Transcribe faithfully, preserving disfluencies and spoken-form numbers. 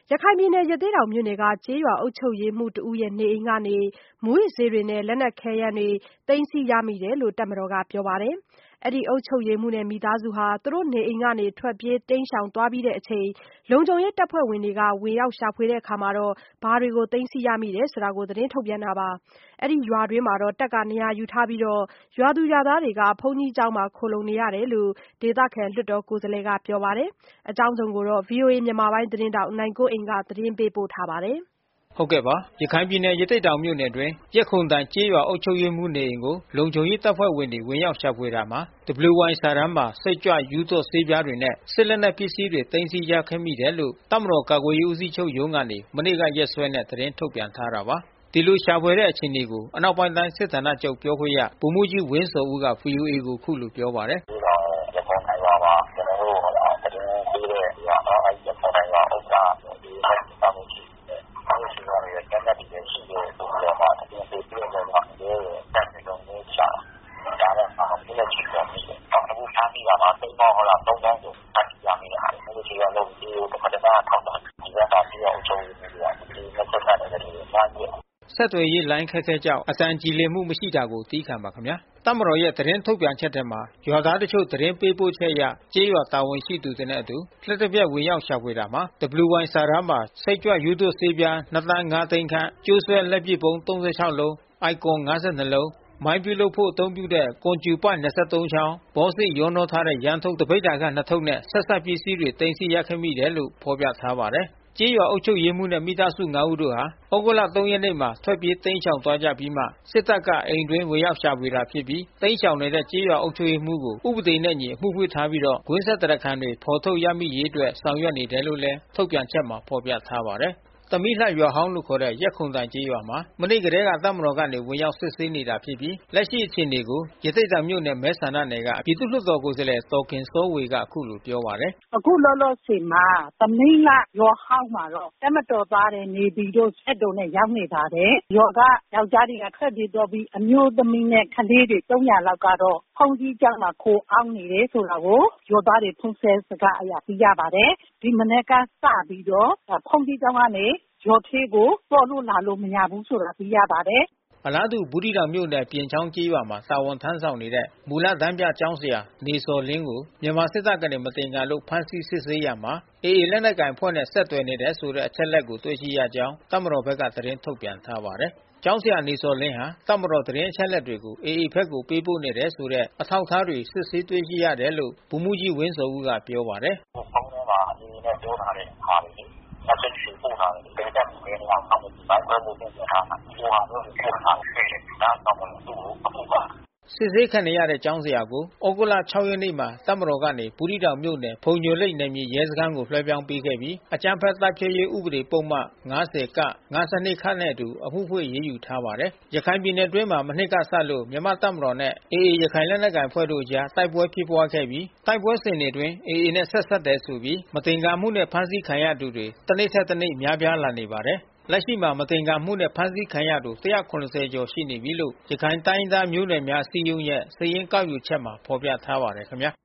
ရခိုင်ပြည်နယ်ရသေ့တောင်မြို့နယ်ကကျေးရွာအုပ်ချုပ်ရေးမှူးတဦးရဲ့နေအိမ်ကနေမူးယစ်ဆေးတွေနဲ့လက်နက်ခဲယမ်းတွေသိမ်းဆည်းရမိတယ်လို့တပ်မတော်ကပြောပါတယ်။ အဲဒီအုပ်ချုပ်ရေးမှူးနဲ့မိသားစုဟာသူတို့နေအိမ်ကနေထွက်ပြေးတိမ်းရှောင်သွားပြီးတဲ့အချိန်လုံခြုံရေးတပ်ဖွဲ့ဝင်တွေကဝင်ရောက်ရှာဖွေတဲ့အခါမှာဘာတွေကိုသိမ်းဆည်းရမိတယ်ဆိုတာကိုသတင်းထုတ်ပြန်တာပါ။ အဲဒီရွာတွင်းမှာတပ်ကနေရာယူထားပြီးရွာသူရွာသားတွေကဘုန်းကြီးကျောင်းမှာခိုလှုံနေရတယ်လို့ဒေသခံလွှတ်တော်ကိုယ်စားလှယ်ကပြောပါတယ်။ အကြောင်းစုံကိုဗွီအိုအေမြန်မာပိုင်းသတင်းထောက်နိုင်ကွန်းအိန်ကသတင်းပေးပို့ထားပါတယ်။ဟုတ်ကဲ့ပါရခိုင်ပြည်နယ်ရသေ့တောင်မြို့နယ်အတွင်းရက်ခုန်တိုင်ကျေးရွာအုပ်ချုပ်ရေးမှူးနေအိမ်ကိုလုံခြုံရေးတပ်ဖွဲ့ဝင်တွေဝင်ရောက်ရှာဖွေတာမှာ ဒဘလျူဝိုင် စာတမ်းပါစိတ်ကြွရူးသွပ်ဆေးပြားတွေနဲ့စစ်လက်နက်ပစ္စည်းတွေသိမ်းဆည်းရခဲ့မိတယ်လို့တပ်မတော်ကာကွယ်ရေးဦးစီးချုပ်ရုံးကနေမနေ့ကရက်စွဲနဲ့သတင်းထုတ်ပြန်ထားတာပါ။ ဒီလိုရှာဖွေတဲ့အခြေအနေကိုအနောက်ပိုင်းတိုင်းစစ်ဌာနချုပ်ပြောခွင့်ရဗိုလ်မှူးကြီးဝင်းဇော်ဦးက ဗွီအိုအေကိုအခုလိုပြောပါတယ်။ "ဒီကောင်ရက်ခေါင်းတိုင်ရွာမှာကျွန်တော်တို့သတင်းပေးတဲ့ရွာနော်အဲဒီရက်ခေါင်းတိုင်ရွာဥက္ကဋ္ဌဒီမဲ့တာဝန်ရှိတယ်။အဲဒီရှိသွားတယ်ကျန်တဲ့ဒီရှိတယ်ဆိုပြီးတော့မှသတင်းပေးပြီးတော့မှရဲရဲ့တပ်တွေလုံးကိုရှာတာဒါလည်းအားလုံးလက်ရှိတော့ပြီးတယ်။အခုဖမ်းမိတာမှာသိန်းပေါင်းဟောလားသုံးသောင်းကျော်ဖမ်းဆီးရမိတာ။အဲဒီချိန်ကလုံးဒီကိုတစ်ခါတည်းထောက်တာဒီကတာပြီးတော့အချုပ်ရင်းတွေကဒီလက်ချက်တဲ့တွေမှားတယ်။ဆက်သွယ်ရေးလိုင်းခက်ခဲကြောင့်အတန်ကြည်လင်မှုမရှိတာကိုသည်းခံပါခင်ဗျာ။တပ်မတော်ရဲ့သတင်းထုတ်ပြန်ချက်ထဲမှာရွာသားတချို့သတင်းပေးပို့ချက်အရကျေးရွာတာဝန်ရှိသူတွေနဲ့အတူလျှပ်တပြက်ဝင်ရောက်ရှာဖွေတာမှာ ဒဘလျူဝိုင် စာတမ်းပါစိတ်ကြွရူးသွပ်ဆေးပြားနှစ်သန်းငါးသိန်းခန့် ကြိုးဆွဲလက်ပစ်ဗုံးသုံးဆယ့်ခြောက်လုံး အိုင်ကွန်ငါးဆယ်နှစ်လုံး မိုင်းပြုလုပ်ဖို့အသုံးပြုတဲ့ကွန်ကြူပိုက်နှစ်ဆယ့်သုံးချောင်း ဘောစေ့ရောနှောထားတဲ့ယမ်းထုတ်တပိဿာကနှစ်ထုပ်နဲ့ဆက်စပ်ပစ္စည်းတွေသိမ်းဆည်းရခဲ့မိတယ်လို့ဖော်ပြထားပါတယ်။ကျေးရွာအုပ်ချုပ်ရေးမှူးနဲ့မိသားစု ဦးတို့ဟာသြဂုတ်လ ၃ ရက်နေ့မှာထွက်ပြေးတိမ်းရှောင်သွားကြပြီးမှစစ်တပ်ကအိမ်တွင်းဝင်ရောက်ရှာဖွေတာဖြစ်ပြီးတိမ်းရှောင်နေတဲ့ကျေးရွာအုပ်ချုပ်ရေးမှူးကိုဥပဒေနဲ့အညီအမှုဖွင့်ထားပြီးတော့ကွင်းဆက်တရားခံတွေဖော်ထုတ်ရမိရေးအတွက်ဆောင်ရွက်နေတယ်လို့လည်းထုတ်ပြန်ချက်မှာဖော်ပြထားပါတယ်။ သမီးလှရွာဟောင်းလို့ခေါ်တဲ့ရက်ခုန်တိုင်ကျေးရွာမှာမနေ့ကတည်းကတပ်မတော်ကနေဝင်ရောက်စစ်ဆေးနေတာဖြစ်ပြီးလက်ရှိအခြေအနေကိုရသေ့တောင်မြို့နယ်မဲဆန္ဒနယ်ကပြည်သူ့လွှတ်တော်ကိုယ်စားလှယ်ဒေါ်ခင်စောဝေကအခုလိုပြောပါတယ်။အခုလောလောဆယ်မှာသမီးလှရွာဟောင်းမှာတော့တပ်မတော်သားတွေနေပြီးတော့ဆက်တော်နဲ့ရောက်နေပါတယ်။ရွာကယောက်ျားတွေကထွက်ပြေးတော့ပြီးအမျိုးသမီးနဲ့ကလေးတွေသုံးရာလောက်ကတော့ဖုန်ကြီးကျောင်းမှာခိုအောင်နေတယ်ဆိုတာကိုရွာသားတွေဖုန်းဆက်စကားအရာသိရပါတယ်။ဒီမနေ့ကစပြီးတော့ဖုန်ကြီးကျောင်းကနေရွာသေးကိုပေါ်လို့လာလို့မရဘူးဆိုတာသိရပါတယ်။အလားတူဘူးသီးတောင်မြို့နယ်ပြင်ချောင်းကျေးရွာမှာတာဝန်ထမ်းဆောင်နေတဲ့မူလတန်းပြကျောင်းဆရာနေဇော်လင်းကိုမြန်မာစစ်တပ်ကနေမသင်္ကာလို့ဖမ်းဆီးစစ်ဆေးရာမှာ အေအေ လက်နက်ကိုင်အဖွဲ့နဲ့ဆက်သွယ်နေတယ်ဆိုတဲ့အချက်အလက်ကိုတွေ့ရှိရကြောင်းတပ်မတော်ဘက်ကသတင်းထုတ်ပြန်ထားပါတယ်။ကျောင်းဆရာနေဇော်လင်းဟာတပ်မတော်သတင်းအချက်အလက်တွေကို အေအေ ဘက်ကိုပေးပို့နေတယ်ဆိုတဲ့အထောက်အထားတွေစစ်ဆေးတွေ့ရှိရတယ်လို့ဗိုလ်မှူးကြီးဝင်းဇော်ဦးကပြောပါတယ်။ဖုန်းထဲမှာအေအေနဲ့ပြောထားတဲ့ဟာတွေ message တွေပို့ထားတယ်ဘယ်တက်ဘယ်နေရာဆောက်နေဘိုင်းဘယ်လိုသင်ထားတာဒီဟာမျိုးကိုပို့ထားတယ်ဒါကြောင့်မလို့သူ့ကိုအခုပါစစ်ဆေးခံနေရတဲ့ကျောင်းဆရာကိုသြဂုတ်လ ၆ ရက်နေ့မှာတပ်မတော်ကနေဘူးသီးတောင်မြို့နယ်ဖုန်ညိုလိတ်နယ်မြေရဲစခန်းကိုလွှဲပြောင်းပေးခဲ့ပြီးအကြမ်းဖက်တိုက်ဖျက်ရေးဥပဒေပုဒ်မ ၅၀ ၊ ၅၂ နဲ့အတူအမှုဖွင့်အရေးယူထားပါတယ်။ရခိုင်ပြည်နယ်အတွင်းမှာမနှစ်ကစလို့မြန်မာ့တပ်မတော်နဲ့အေအေရခိုင်လက်နက်ကိုင်အဖွဲ့တို့အကြားတိုက်ပွဲဖြစ်ပွါးခဲ့ပြီးတိုက်ပွဲစဉ်တွေအတွင်းအေအေနဲ့ဆက်စပ်တယ်ဆိုပြီးမသင်္ကာမှုနဲ့ဖမ်းဆီးခံရသူတွေတနေ့ထက်တနေ့များပြားလာနေပါတယ်။လက်ရှိမှာမသင်္ကာမှုနဲ့ဖမ်းဆီးခံရသူ၁၇၀ကျော်ရှိနေပြီလို့ရခိုင်တိုင်းရင်းသားမျိုးနွယ်များအစည်းအရုံးရဲ့စာရင်းကောက်ယူချက်မှာဖော်ပြထားပါတယ်ခင်ဗျာ